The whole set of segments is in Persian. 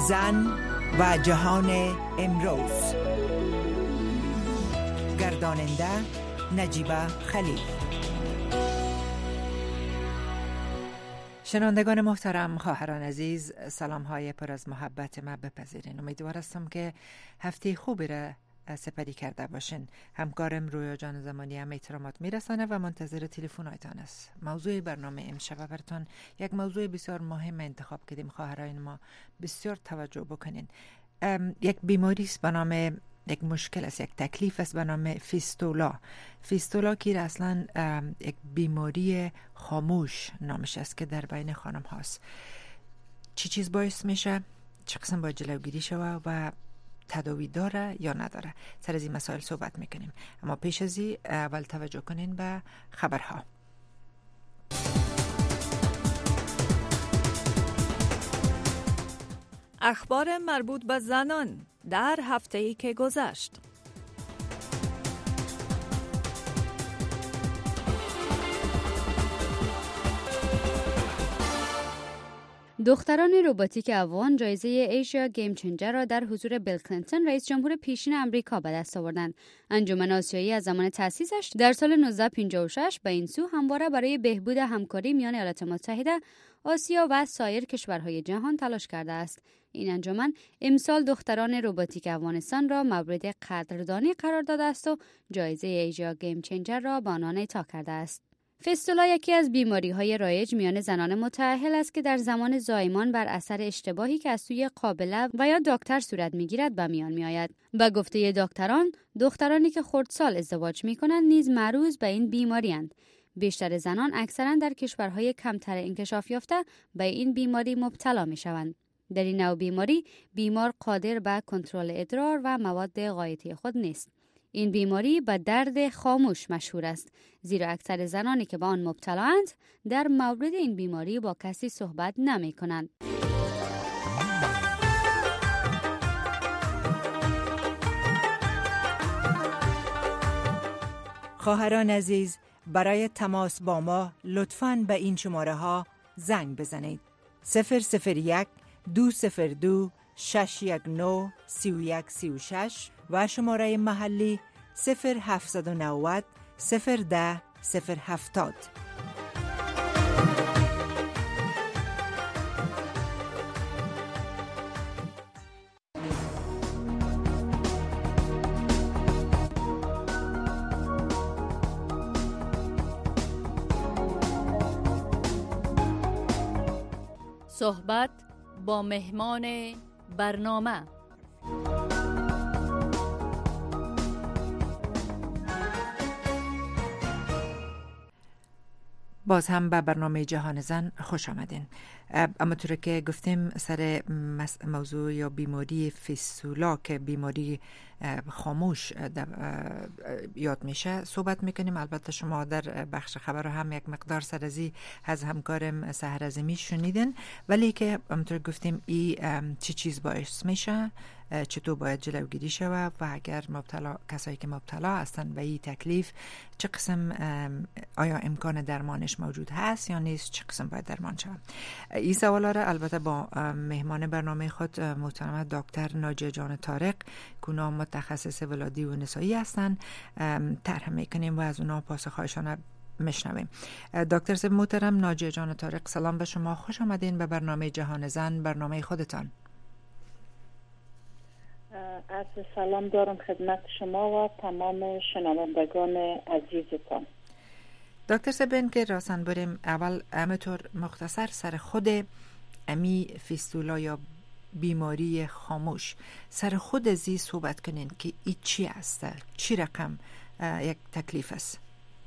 زن و جهان امروز. گرداننده نجیبه خلیل. شنوندگان محترم، خواهران عزیز، سلام های پر از محبت ما بپذیرین. امیدوار هستم که هفته خوبی را سپری کرده باشین. همکارم رویا جان زمانی هم احترامات میرسانه و منتظر تلفن هایتان است. موضوع برنامه امشب براتون یک موضوع بسیار مهم انتخاب کردیم. خواهران ما بسیار توجه بکنین. یک بیماری است به نام، یک مشکل است، یک تکلیف است به نام فیستولا. فیستولا که اصلا یک بیماری خاموش نامش است که در بین خانم هاست. چی چیز باعث میشه؟ چه قسم باید جلوگیری شود و تداوی داره یا نداره؟ سر از این مسائل صحبت میکنیم، اما پیش از این اول توجه کنین به خبرها. اخبار مربوط به زنان در هفته‌ای که گذشت. دختران روباتیک افغان جایزه ایشیا گیم چنجر را در حضور بیل کلینتون رئیس جمهور پیشین امریکا به دست آوردند. انجمن آسیایی از زمان تأسیسش در سال 1956 به این سو همواره برای بهبود همکاری میان ایالات متحده، آسیا و سایر کشورهای جهان تلاش کرده است. این انجمن امسال دختران روباتیک افغانستان را مورد قدردانی قرار داده است و جایزه ایشیا گیم چنجر را به آنان اعطا کرده است. فیستولا یکی از بیماری‌های رایج میان زنان متأهل است که در زمان زایمان بر اثر اشتباهی که از سوی قابله و یا دکتر صورت می‌گیرد به میان می‌آید. به گفته دکتران، دخترانی که خردسال ازدواج می‌کنند نیز معرض به این بیماری‌اند. بیشتر زنان اکثراً در کشورهای کمتر انکشاف یافته به این بیماری مبتلا می‌شوند. در این نوع بیماری، بیمار قادر به کنترل ادرار و مواد غایطی خود نیست. این بیماری به درد خاموش مشهور است، زیرا اکثر زنانی که به آن مبتلااند در مورد این بیماری با کسی صحبت نمی کنند. خواهران عزیز، برای تماس با ما لطفاً به این شماره ها زنگ بزنید: 001 202 619 3136 و شماره محلی 0790 010 070. صحبت با مهمان برنامه. باز هم به برنامه جهان زن خوش آمدین. اما طور که گفتیم سر موضوع یا بیماری فیستولا که بیماری خاموش یاد میشه صحبت میکنیم. البته شما در بخش خبر هم یک مقدار سرازی از همکارم سحر عظیمی شنیدن، ولی که همونطور گفتیم این چی چیز باعث میشه، چطور باید جلوگیری شود و اگر کسایی که مبتلا هستن به این تکلیف چه قسم، آیا امکان درمانش موجود هست یا نیست، چه قسم باید درمان شود. این سوالا را البته با مهمان برنامه خود محترم دکتر ناجیه جان طارق که اونا متخصص ولادی و نسایی هستن طرح میکنیم و از اونا پاسخهایشان میشنویم. دکتر صاحب محترم ناجیه جان طارق، سلام به شما، خوش آمدین به برنامه جهان زن، برنامه خودتان. عرض سلام دارم خدمت شما و تمام شنوندگان عزیزتان. دکتر سبین که راسن بریم اول همطور مختصر سر خود امی فیستولا یا بیماری خاموش سر خود ازی صحبت کنین که ای چی است، چی رقم یک تکلیف است؟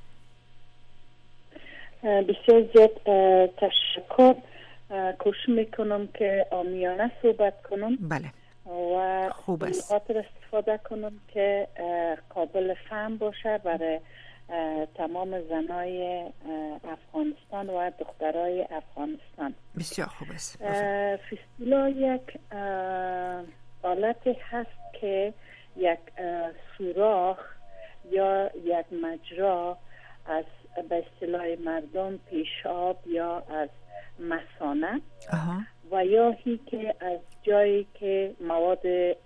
بسیار زیاد تشکر. کوشش میکنم که عامیانه صحبت کنم. بله و خوب است. خاطر استفاده کنم که قابل فهم باشه برای تمام زنای افغانستان و دخترای افغانستان. بسیار خوب است. فیستولا یک حالتی هست که یک سوراخ یا یک مجرا از به اصطلاح مردم پیشاب یا از مثانه و یا هی که از جایی که مواد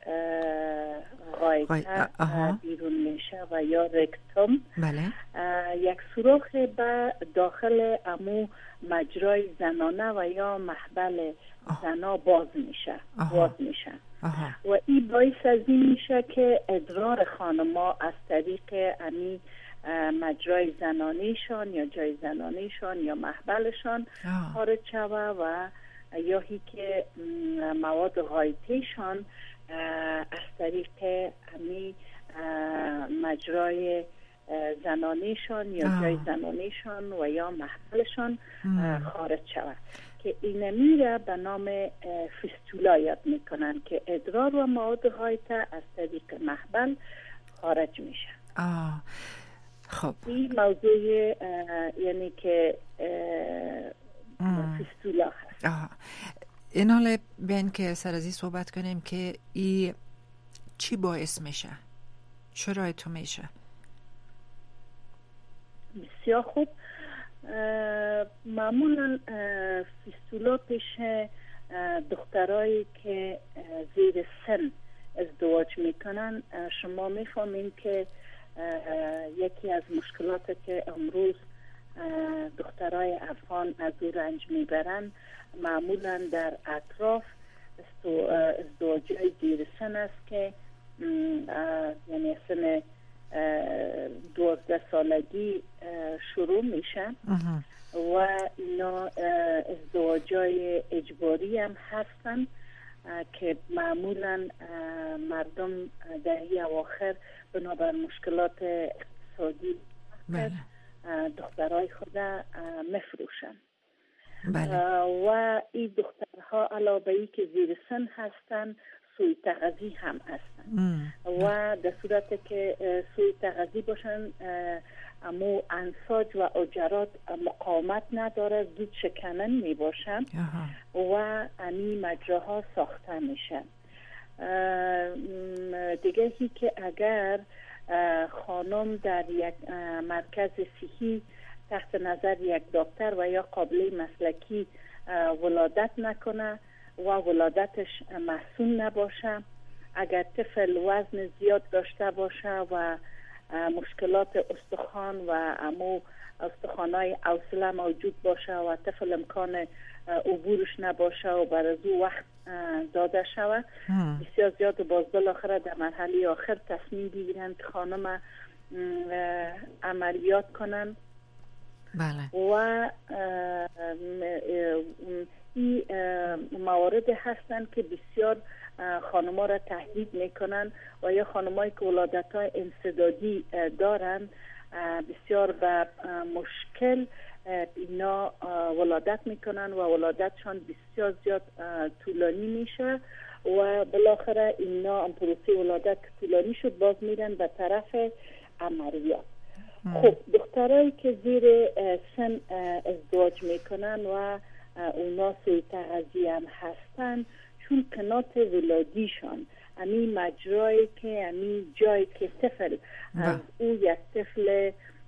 غایطه بیرون میشه و یا رکتوم، بله. یک سوراخ به داخل امو مجرای زنانه و یا محبل زنا باز میشه. و این باعث از این میشه که ادرار خانما از طریق امی مجرای زنانیشان یا جای زنانیشان یا محبلشان خارج شوه و یا هی که مواد غایطهشان از طریق امی مجرای زنانیشان یا جای زنانیشان و یا محبلشان خارج شود که این میره به نام فیستولا یاد میکنن که ادرار و مواد غایطه از طریق محبل خارج میشه. خب این موضوع یعنی که فیستولا هست. این حاله بین که سر از این صحبت کنیم که ای چی باعث میشه؟ چرا تو میشه؟ بسیار خوب. معمولا فیستولا پیش دخترایی که زیر سن ازدواج میکنن شما میفهمین که یکی از مشکلاتی که امروز دخترای افغان از او رنج میبرن معمولا در اطراف ازدواجای زیر سن است که یعنی سن 12 سالگی شروع میشن و اینا ازدواجای اجباری هم هستن که معمولا مردم دهه اواخر بنابر مشکلات اقتصادی دخترای خود مفروشن. و این دخترها علاوه ای که زیر سن هستن سوی تغذی هم هستن و در صورت که سوی تغذی باشن امو انساج و اجرات مقاومت نداره، زود شکنن می باشن و امی مجراها ساخته میشن. دیگه هی که اگر خانم در یک مرکز صحی تحت نظر یک دکتر و یا قابله مسلکی ولادت نکنه و ولادتش محسون نباشه، اگر طفل وزن زیاد داشته باشه و مشکلات استخوان و امو استخوانای اوصله موجود باشه و طفل امکان عبورش نباشه و برای او وقت داده شود، بسیار زیاد باز بالاخره در مرحله آخر تصمیم بگیرن که خانم عملیات کنن. بله. و این موارد هستن که بسیار خانم‌ها را تهدید میکنن و یا خانم‌هایی که ولادت‌های انسدادی دارن بسیار به مشکل اینا ولادت میکنن و ولادتشان بسیار زیاد طولانی میشه و بالاخره اینا پروسه ولادت طولانی شد باز میرن به طرف عملیات. خب دخترایی که زیر سن ازدواج میکنن و اونا سوی تغذی هم هستن، چون قنات ولادیشان امی مجرایی که امی جایی که طفل از او یک طفل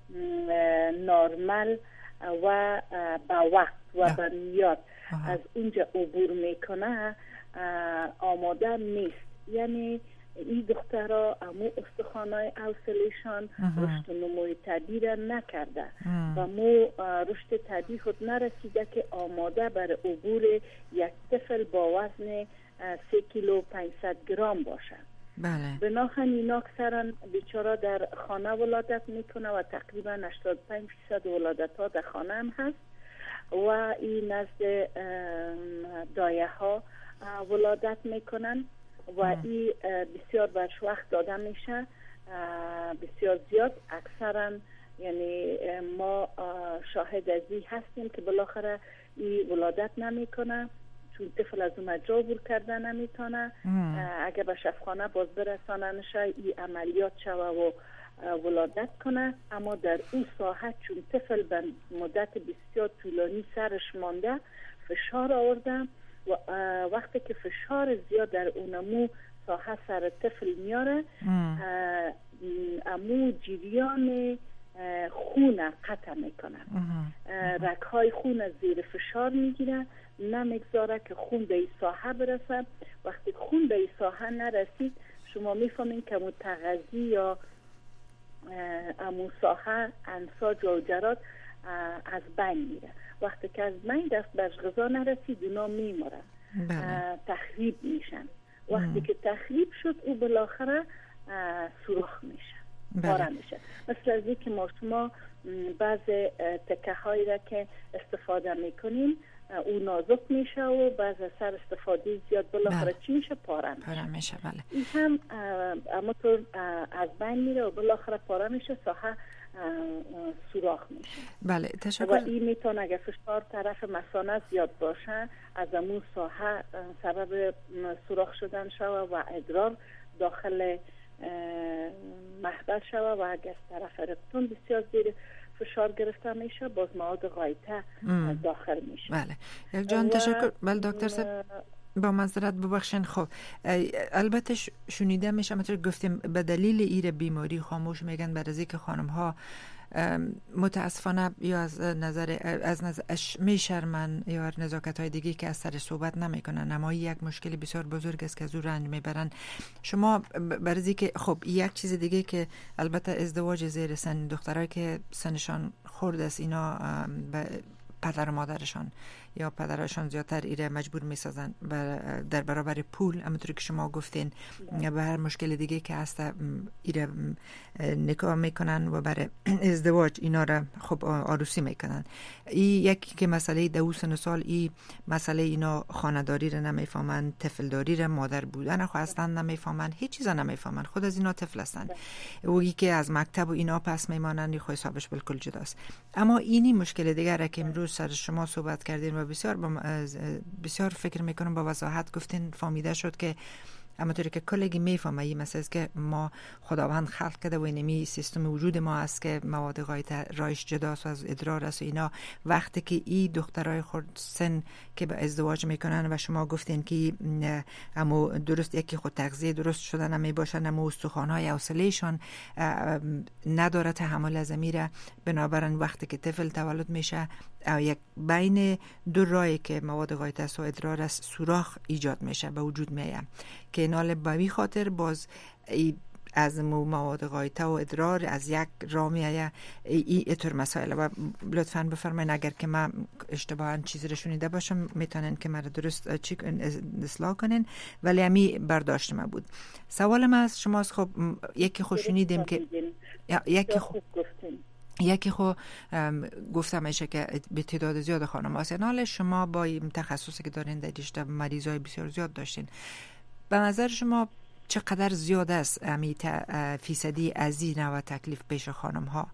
نارمل و با وقت و با میاد از اونجا عبور میکنه آماده نیست. یعنی این دخترها امو استخوانای اوصلشان رشد و نموی طبیعی نکرده و مو رشد طبیعی خود نرسیده که آماده بر عبور یک طفل با وزن 3 کیلو 500 گرم باشه. بله. بناهن اینا اکثرا بیچاره در خانه ولادت میکنه و تقریبا 85% ولادت ها در خانه هم هست و این نزد دایه ها ولادت میکنن و این بسیار برش وقت داده میشه، بسیار زیاد. اکثرا یعنی ما شاهد از این هستیم که بالاخره این ولادت نمیکنه چون طفل از اون مجرا عبور کرده نمیتونه. اگه به شفاخانه باز برساننش این عملیات شوه و ولادت کنه، اما در اون ساحه چون طفل به مدت بسیار طولانی سرش مانده فشار آورده و وقتی که فشار زیاد در اونمو ساحه سر طفل میاره امو جریان خون قطع میکنه. رگهای خون از زیر فشار میگیره، نمیگذاره که خون به این ساحه برسه. وقتی خون به این ساحه نرسید شما میفهمین که متغذی یا امو ساحه انساج و جرات از بین میره. وقتی که از بین دست بر غذا نرسید اونا میمورن، تخریب میشن. وقتی که تخریب شد او بالاخره سوراخ میشه، پاره میشه. مثل از این که ما شما بعض تکه هایی را که استفاده میکنیم او نازک میشه و بعض سر استفاده زیاد بالاخره چی میشه؟ پاره میشه. بله. این هم اما تو از بین میره و بالاخره پاره میشه، ساحه سوراخ میشه. بله، تشکر. و این میتونه اگر فشار طرف مثانه زیاد باشه از امون ساحه سبب سوراخ شدن شوه و ادرار داخل محبل شوه و اگر طرف رکتون بسیار زیر فشار گرفته میشه باز مواد غایطه داخل میشه. بله یک جان تشکر. بله دکتر صاحب با معذرت ببخشین. خب البته شنیده میشه مثلا گفتیم به دلیل ایر بیماری خاموش میگن برای که خانم ها متاسفانه یا از نظر میشرمن یا نزاکت های دیگه که از سر صحبت نمیکنن، اما یک مشکل بسیار بزرگ است که از او رنج میبرن. شما برای که خب یک چیز دیگه که البته ازدواج زیر سن، دخترایی که سنشان خورد است اینا پدر و مادرشان یا پدرشان زیادتر ایره مجبور میسازن در برابر پول، همونطوری که شما گفتین به هر مشکل دیگه که هست ایره نکاح میکنن و برای ازدواج اینا را خب عروسی میکنن. این یکی که مسئله 12 سال این مسئله اینا خانه‌داری را نمیفهمن، طفلداری را، مادر بودن خو اصلا نمیفهمن، هیچ چیزا نمیفهمن، خود از اینا طفل هستن. وی که از مکتب و اینا پس میمانن خو حسابش بالکل جداست. اما اینی مشکل دیگه را که امروز سر شما صحبت کردین و بسیار فکر میکنم با وضاحت گفتین فهمیده شد که همونطوری که کلگی میفهمه این مسئله است که ما خداوند خلق کرده و اینمی سیستم وجود ما است که مواد غایطه رایش جداست و از ادرار است و اینا. وقتی که این دخترای خود سن که به ازدواج میکنن و شما گفتین که اما درست یکی خود تغذیه درست شدن نمی باشن، اما استخوان‌های حوصله‌شان نداره تحمل از میره، بنابراین وقتی که طفل تولد میشه یک بین دو راهی که مواد غایطه است و ادرار است سوراخ ایجاد میشه، به وجود میاد که نال به خاطر باز از مواد غایطه و ادرار از یک راه میایه این اطور مسائل. و لطفاً بفرمایید اگر که من اشتباها چیزی رو شنیده باشم میتونن که مرا درست اصلاح کنین، ولی همی برداشت من بود. سوال من از شماست خب یکی خود شنیدیم که یکی خو گفتم میشه که به تعداد زیاد خانم آسنال شما با این تخصصی که دارین در رشته مریضای بسیار زیاد داشتین، به نظر شما چقدر زیاد است فیصدی از این نوع تکلیف پیش خانم ها؟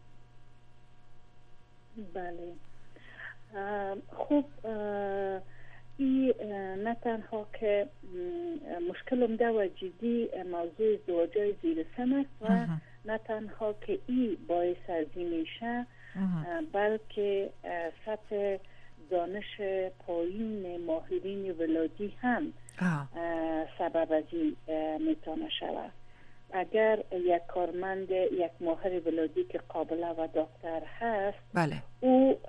بله خوب این نه تنها که مشکل عمده و جدی موضوع ازدواج‌های زیر سن است و نه تنها که این باعث ازی میشه بلکه سطح دانش پایین ماهرین ولادی هم سبب از این میتونه شود. اگر یک کارمند یک ماهر ولادی که قابله و دکتر هست بله. او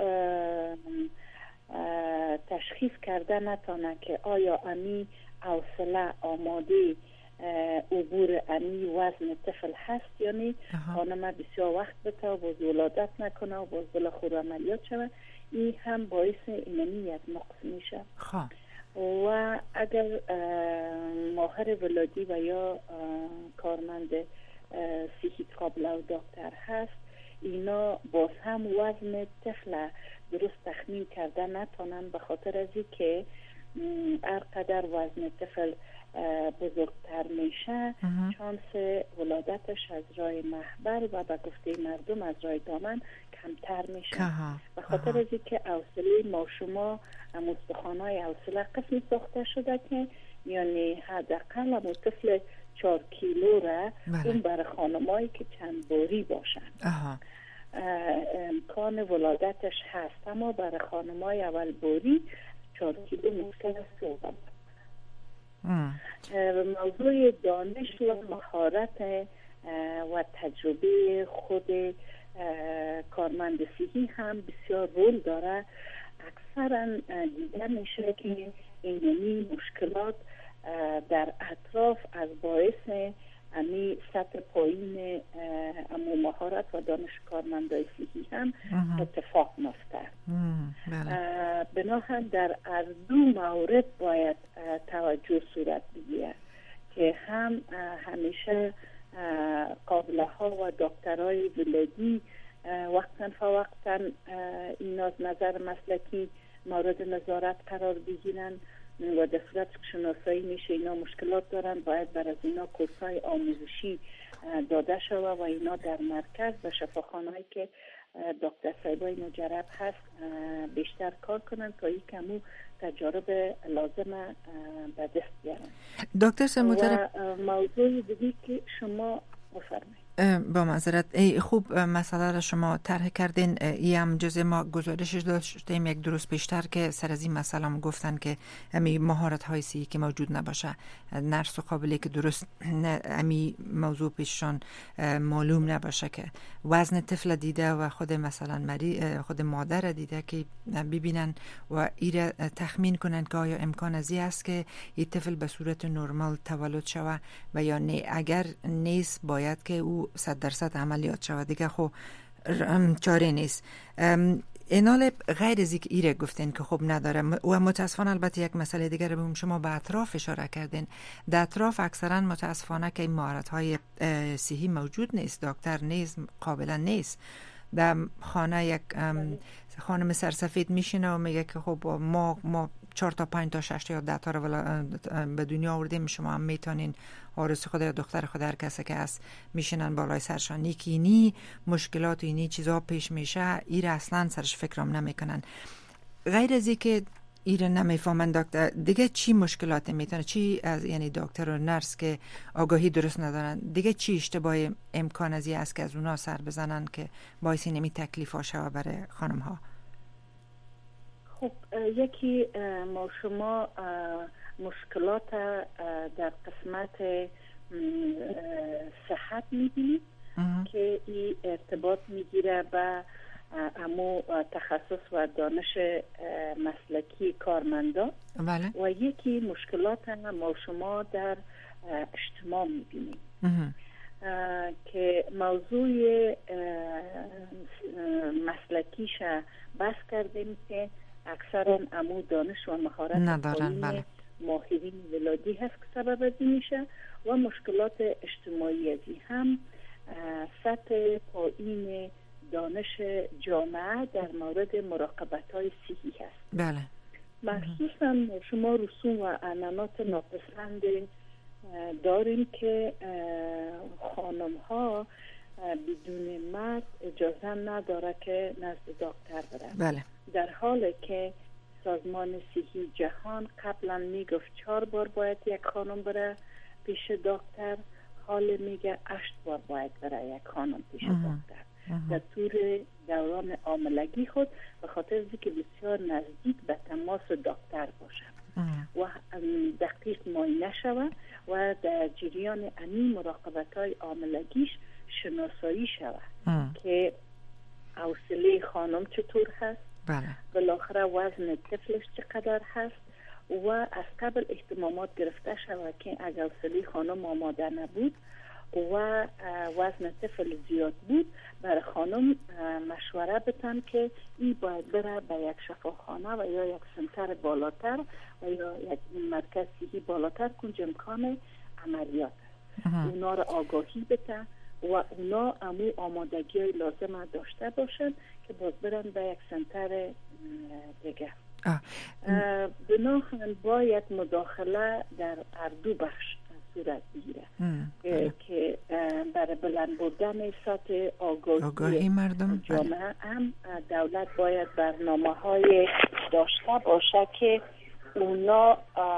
تشخیص کرده نتانه که آیا امی حوصله آماده عبور امی وزن طفل هست یا نه، خانم بسیار وقت بته و باز ولادت نکنه و باز بالاخره عملیات شود، این هم باعث اینمی یک نقص میشه. و اگر ماهر ولادی و یا کارمند صحی قابل و دکتر هست اینا باز هم وزن طفل درست تخمین کرده نتانن، به خاطر از این که هر قدر وزن طفل بزرگتر میشه شانس ولادتش از راه محبل و به گفته مردم از راه دامن کمتر میشه. به خاطر از این که حوصله ما شما استخوان‌های حوصله قسمی ساخته شده که یعنی حداقل هم طفل 4 کیلو را اون برای خانمایی که چند باری باشن امکان ولادتش هست، اما برای خانمای اول باری 4 کیلو مشکل است. موضوع دانش و مهارت و تجربه خود کارمند صحی هم بسیار رول داره. اکثرا دیده میشه که اینمی مشکلات در اطراف از باعث امی سطح پایین امو مهارت و دانش کارمندای صحی هم اتفاق میفته. بنابراین در هر دو مورد باید توجه صورت بگیره که هم همیشه قابله ها و دکترای ولادی وقتا فوقتا این از نظر مسلکی مورد نظارت قرار بگیرن و در صورت شناسایی میشه اینا مشکلات دارن، باید بر از اینا کورسای آموزشی داده شود و اینا در مرکز و شفاخانه‌ای که دکتر صاحبای مجرب هست بیشتر کار کنن تا یک کمو تجارب لازم به دست بیارن. دکتر سموتر موضوع دیگه که شما بفرمایید. با معذرت خوب مسئله را شما طرح کردین. ای هم جزء ما گزارشش داشتیم یک درست پیشتر که سر از این مسئله هم گفتن که امی مهارت های صحی که موجود نباشه، نرس و قابلی که درست امی موضوع پیششان معلوم نباشه، که وزن طفل دیده و خود مثلا خود مادر دیده که ببینن و ایره تخمین کنن که آیا امکان ازی است که این طفل به صورت نرمال تولد شوه و یا نه. اگر نیست باید که او 100% عملیات شود دیگه، خب چاره نیست. اینال غیر از اینکه ایره گفتین که خب نداره و متاسفانه البته یک مسئله دیگه رو بگم، شما به اطراف اشاره کردین. در اطراف اکثرا متاسفانه که این مهارت‌های صحی موجود نیست، دکتر نیست، قابلا نیست. در خانه یک خانم سرسفید میشینه و میگه که خب ما 4 تا 5 تا 6 تا یا 10 تا رو به دنیا آوردیم، شما هم میتونین آرزو خود یا دختر خود هر کسی که هست میشینن بالای سرشان. یکی اینی مشکلات و اینی چیزا پیش میشه، ایر اصلا سرش فکرام نمیکنن. غیر از اینکه ایر نمیفهمن دکتر دیگه چی مشکلات میتونه، چی از یعنی دکتر و نرس که آگاهی درست ندارن دیگه چی اشتباه امکان ازی است که از اونا سر بزنن که باعث نمی تکلیف ها شود برای خانم ها؟ خب یکی ما شما مشکلات در قسمت صحت میبینید که این ارتباط میگیره به امو تخصص و دانش مسلکی کارمندا. بله. و یکی مشکلات ما شما در اجتماع میبینید که موضوع مسلکیش بس کردیم که اکثرا امو دانش و مهارت ندارن. بله. ماهرین ولادی هست که سبب ازی میشه و مشکلات اجتماعی ازی هم سطح پایین دانش جامعه در مورد مراقبت های صحی هست. بله. مخصوصا شما رسوم و عنعنات ناپسند داریم که خانم ها بدون مرد اجازه نداره که نزد دکتر برن. بله. در حالی که سازمان صحی جهان قبلا میگفت 4 بار باید یک خانم بره پیش دکتر، حال میگه 8 بار باید بره یک خانم پیش دکتر در طول دوران حاملگی خود، به خاطر اینکه بسیار نزدیک به تماس دکتر باشه و دقیق معاینه شود و در جریان امی مراقبت‌های حاملگیش شناسایی شود که حوصله خانم چطور هست، بله. بالاخره وزن طفلش چقدر هست و از قبل اهتمامات گرفته شود که اگر حوصله خانم آماده نبود و وزن طفل زیاد بود، برای خانم مشوره بتن که این باید بره به یک شفاخانه و یا یک سنتر بالاتر و یا یک مرکز صحی بالاتر کنج امکان عملیات است. اونا رو آگاهی بتن و اونا امو آمادگی های لازم داشته باشن که باز برن به یک سنتر دیگه. بنابراین باید مداخله در هر دو بخش صورت بگیره که برای بلند بردن سطح آگاهی مردم جامعه هم دولت باید برنامه های داشته باشه که اونا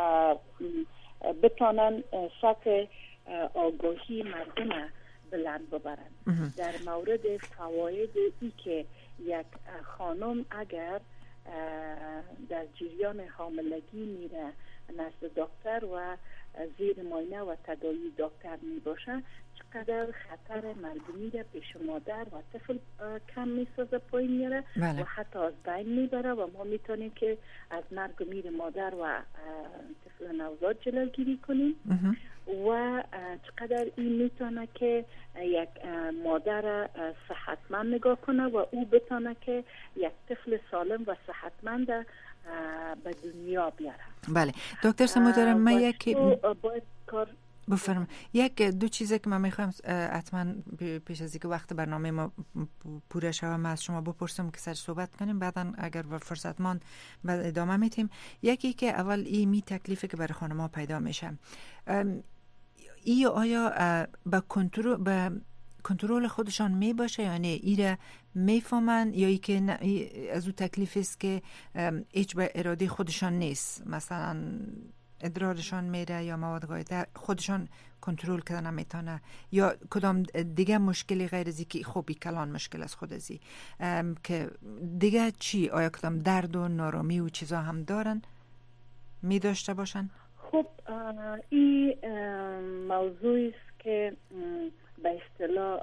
بتانن سطح آگاهی مردم بلند ببرن. در مورد فواید ای که یک خانم اگر در جریان حاملگی میره نزد دکتر و زیر معاینه و تداوی دکتر می باشه چقدر خطر مرگومی را پیش مادر و طفل کم می سازه، پایین میاره و حتی از بین میبره و ما میتونیم که از مرگ و میر مادر و طفل نوزاد جلوگیری کنیم. و چقدر این میتونه که یک مادر صحتمند نگاه کنه و او بتونه که یک طفل سالم و صحتمند به دنیا بیاره. بله دکتر سمودارم من یک باید کار بفرم یک دو چیزی که من میخوام حتما پیش از اینکه وقت برنامه ما پوره شود من از شما بپرسم که سر صحبت کنیم، بعدا اگر فرصت ماند بعد ادامه میتیم. یکی که اول این می تکلیفی که برای خانم‌ها پیدا میشه، ای آیا به کنترل خودشان می باشه یا نه؟ ایره میفهمن یا ای که از او تکلیف است که هیچ به اراده خودشان نیست، مثلا ادرارشان میره یا مواد غایطه خودشان کنترل کردن نمیتونه، یا کدام دیگه مشکلی غیر از که خوبی کلان مشکل از خود ازی که دیگه چی؟ آیا کدام درد و نارامی و چیزا هم دارن می داشته باشن؟ خب این موضوعی است که به اصطلاح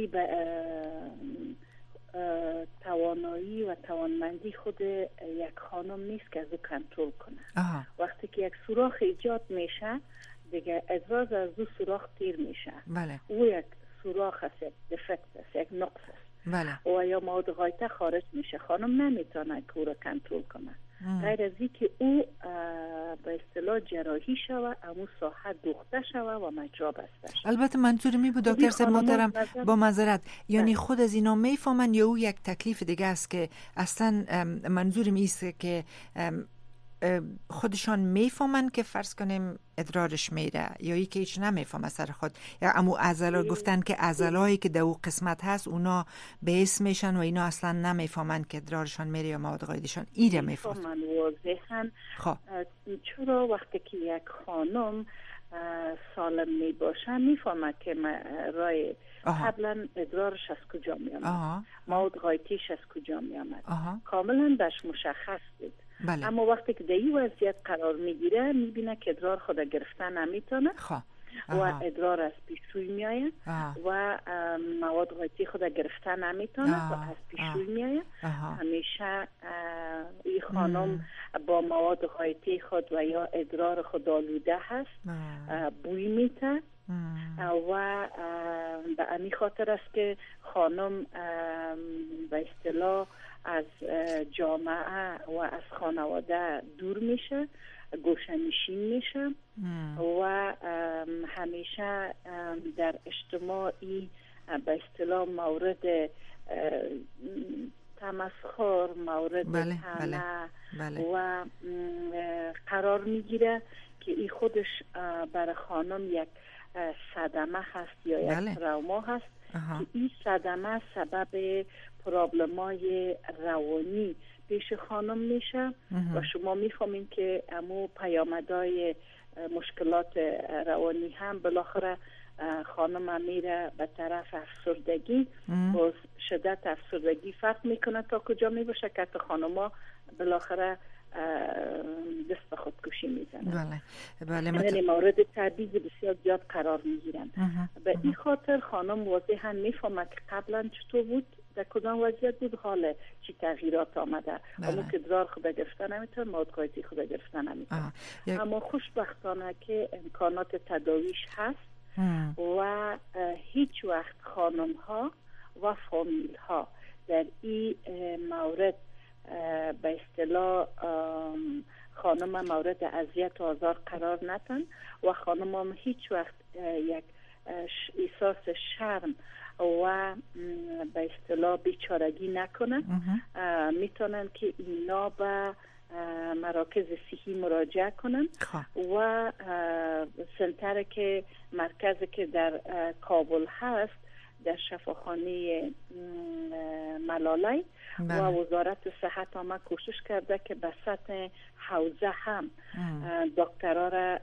توانایی و توانمندی خود یک خانم نیست که از او کنترل کنه. وقتی که یک سوراخ ایجاد میشه دیگه ادراز از او سوراخ تیر میشه. بله. او یک سوراخ است، یک دفکت است، یک نقص است. بله. و یا مواد غایطه خارج میشه، خانم نمیتونه که او را کنترل کنه. غیر از این که او به اصطلاح جراحی شوه، امو ساحه دوخته شوه و مجرا بسته شوه. البته منظور می بود دکتر صاحب محترم با معذرت، یعنی خود از اینا میفهمن یا او یک تکلیف دیگه است که اصلا منظورم ایست که خودشان میفهمن که فرض کنیم ادرارش میره یا ای که هیچ نمیفهمه سر خود، یا امو عضلا گفتن که عضلایی که در او قسمت هست اونا به اسم میشن و اینا اصلا نمیفهمن که ادرارشان میره یا مواد غایطشان ایره میفهمن واضحا. چرا وقتی که یک خانم سالم میباشه میفهمه که رای قبلا ادرارش از کجا میامد، مواد غایطیش از کجا میامد، کاملا درش مشخص بود. بله. اما وقتی که در این وضعیت قرار میگیره میبینه که ادرار خود گرفتن نمیتونه و ادرار از پیشوی میآید و مواد غایطی خود گرفتن نمیتونه و از پیشوی میآید. همیشه این خانم با مواد غایطی خود و یا ادرار خود آلوده هست، بوی میته و به همین خاطر است که خانم به اصطلاح از جامعه و از خانواده دور میشه، گوشه‌نشین میشه و همیشه در اجتماعی به اصطلاح مورد تمسخر، مورد طعنه و قرار میگیره که این خودش برای خانم یک صدمه هست یا یک تروما هست که این صدمه سبب پرابلمای روانی پیش خانم میشه و شما میفهمین که امو پیامدهای مشکلات روانی هم بالاخره خانم میره به طرف افسردگی. باز شدت افسردگی فرق میکنه تا کجا میباشه که حتی خانم بالاخره دست به خودکشی میزنن. یعنی مورد تبعیض بسیار زیاد قرار میگیرن. به این خاطر خانم واضحا میفهمه که قبلا چطور بود، در کدام وضعیت بود، حال چی تغییرات آمده. اما که ادرار خود گرفتن نمیتونه، مواد غایطی خود گرفتن نمیتونه. اما خوشبختانه که امکانات تداویش هست و هیچ وقت خانم ها و فامیل ها در این مورد به اصطلاح خانم مورد اذیت و آزار قرار ندن و خانم هم هیچ وقت یک احساس شرم و به اصطلاح بیچارگی نکنن. میتونن که اینا به مراکز صحی مراجعه کنن و سنتر که مرکزی که در کابل هست در شفاخانه ملالی و وزارت صحت هم کوشش کرده که به سطح حوزه هم دکترها را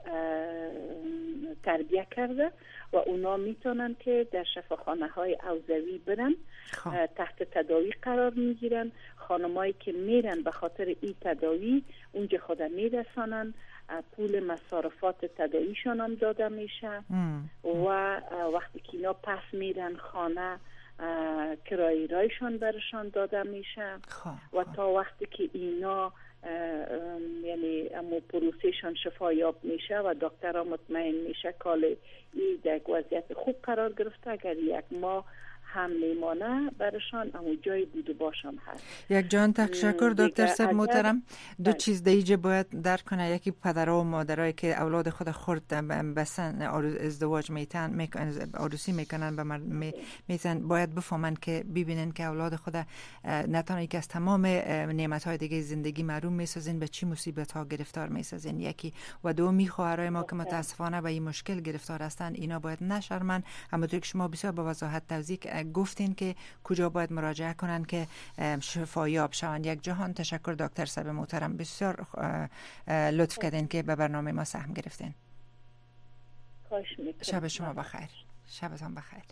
تربیه کرده و اونا میتونن که در شفاخانه های حوزوی برن، تحت تداوی قرار میگیرن. خانمایی که میرن به خاطر این تداوی اونجا خود میرسانن، پول مصارفات تداویشان هم داده میشه و وقتی که اینا پس میرن خانه کرایه رایشان برشان داده میشه و تا وقتی که اینا یعنی امو پروسهشان شفایاب میشه و دکترها مطمئن میشه کال ای در وضعیت خوب قرار گرفته، اگر یک ماه هم میمانه برشان امو جای بود و باشم هست. یک جان تشکر دکتر صاحب محترم. دو چیز دیگه باید درک کنه، یکی پدرها و مادرایی که اولاد خود خرد بسن ازدواج میتن عروسی میکنن میتن باید بفهمن که ببینن که اولاد خود نتانه که از تمام نعمت‌های دیگه زندگی محروم میسازین، به چی مصیبت‌ها گرفتار میسازین. یکی و دومی خواهرای ما که متاسفانه به این مشکل گرفتار هستن، اینا باید نشرمن. همونطور که شما بسیار با وضاحت توضیح گفتین که کجا باید مراجعه کنن که شفایاب شوند. یک جهان تشکر دکتر صاحب محترم، بسیار لطف کردین که به برنامه ما سهم گرفتین. خواهش میکنم. شب شما بخیر. شبتان بخیر.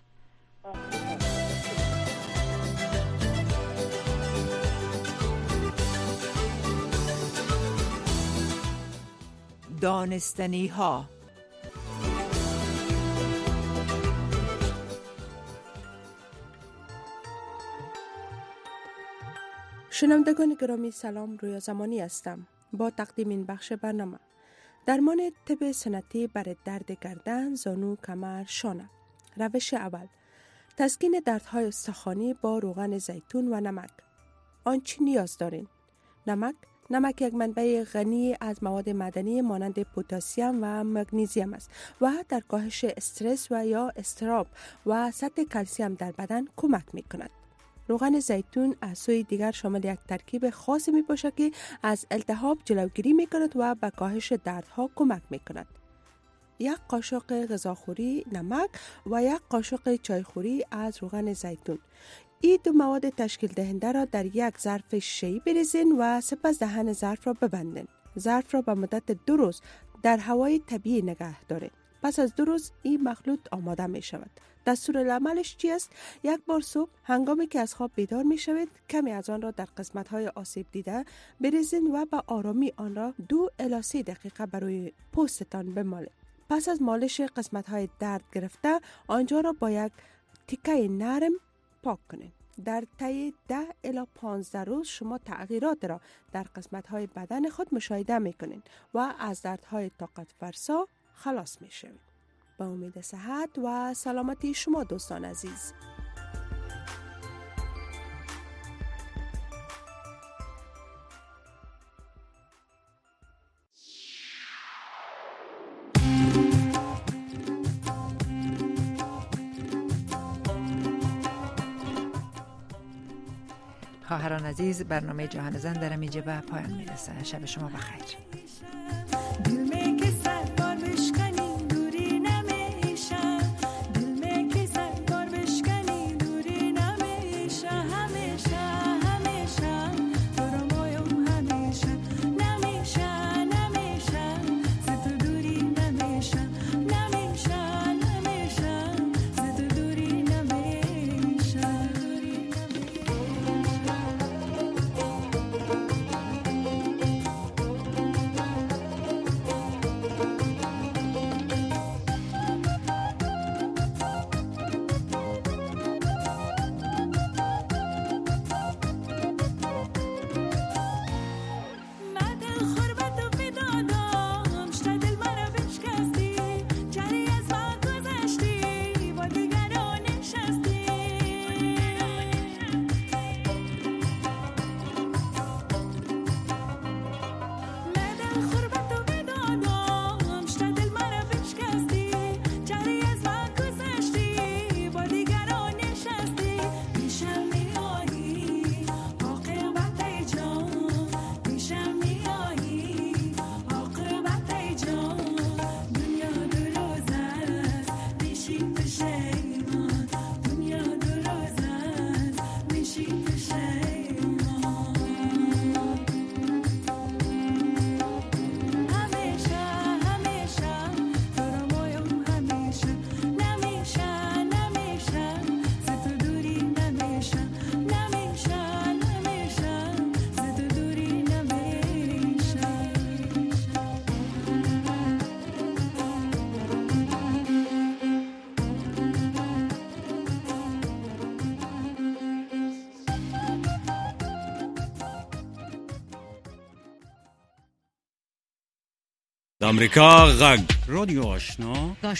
دانستنی ها. شنوندگان گرامی سلام، رویا زمانی هستم با تقدیم این بخش برنامه. درمان طب سنتی برای درد گردن، زانو، کمر، شانه. روش اول: تسکین دردهای استخوانی با روغن زیتون و نمک. آنچه نیاز دارین: نمک یک منبع غنی از مواد معدنی مانند پتاسیم و مگنیزیم است و در کاهش استرس و یا اضطراب و سطح کلسیم در بدن کمک می کند. روغن زیتون از سوی دیگر شامل یک ترکیب خاص می باشد که از التهاب جلوگیری می کند و به کاهش دردها کمک می کند. یک قاشق غذاخوری نمک و یک قاشق چایخوری از روغن زیتون. این دو مواد تشکیل دهنده را در یک ظرف شیشه‌ای بریزین و سپس دهن ظرف را ببندین. ظرف را به مدت 2 روز در هوای طبیعی نگه دارید. پس از 2 روز این مخلوط آماده می شود. دستورالعملش چی است؟ یک بار صبح هنگامی که از خواب بیدار می شوید، کمی از آن را در قسمت‌های آسیب دیده بریزین و به آرامی آن را 2 الی 3 دقیقه برای پوستتان بمالید. پس از مالش قسمت‌های درد گرفته، آنجا را با یک تیکه نرم پاک کنید. در طی 10 الی 15 روز شما تغییرات را در قسمت‌های بدن خود مشاهده می‌کنید و از دردهای طاقت فرسا خلاص می‌شوید. با امید صحت و سلامتی شما دوستان عزیز. خواهران عزیز، برنامه جهان زن در اینجا به پایان میرسه. شب شما بخیر. امریکا غږ رادیو آشنا